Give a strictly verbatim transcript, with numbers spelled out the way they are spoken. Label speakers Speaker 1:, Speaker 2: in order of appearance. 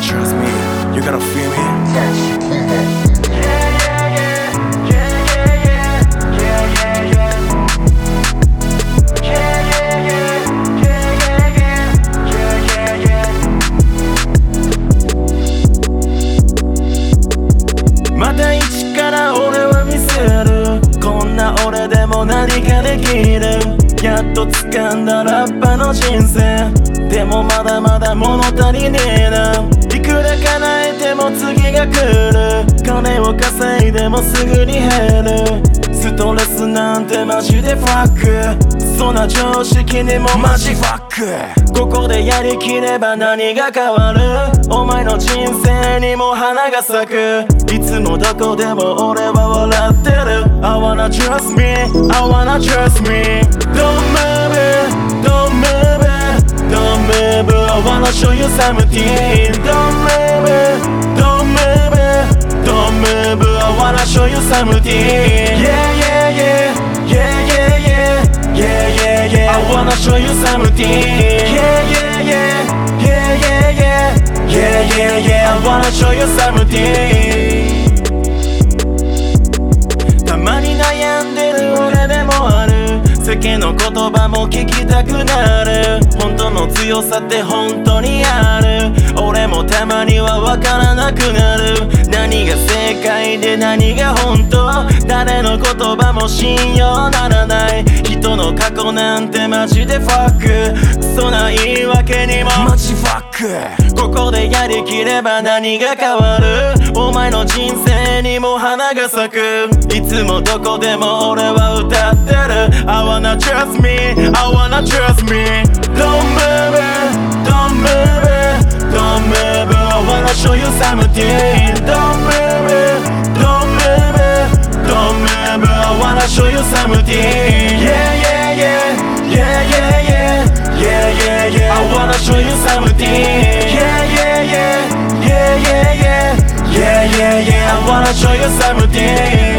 Speaker 1: trust me, you gotta feel me.
Speaker 2: また一から俺は見せる、こんな俺でも何かできる。やっと掴んだラッパの人生、でもまだまだ物足りねえな。いくら叶えても次が来る、金を稼いでもすぐに減る。ストレスなんてマジでファック、そんな常識にもマジファック。ここでやりきれば何が変わる、お前の人生にも花が咲く。いつもどこでも俺は笑ってる。 I wanna trust me, I wanna trust me. Don't move it, don't move it, don't move it. I wanna show you something. Don't move it, don't move it, don't move it. I wanna show you something. Yeah, yeah, yeah, yeah, yeah, yeah, yeah, yeah, yeah. I wanna show you something. Yeah, yeah, yeah, yeah, yeah, yeah, yeah, yeah, yeah. I wanna show you something. たまに悩んでる俺でもある、世間の言葉も聞きたくなる。本当の強さって本当にある、俺もたまには分からなくなる。何が正解で何が本当、誰の言葉も信用ならない。人の過去なんてマジでファック、クソな言い訳にもマジファック。ここでやりきれば何が変わる、お前の人生にも花が咲く。いつもどこでも俺は歌ってる。 I wanna trust me, I wanna trust me. Don't move it, don't move it, don't move it. I wanna show you something. Don't move it, don't move it, don't move it. I wanna show you something. Yeah, yeah, yeah, yeah, yeah, yeah, yeah, yeah, yeah. I wanna show you something. Yeah, yeah, yeah, yeah, yeah, yeah, yeah, yeah, yeah. I wanna show you something.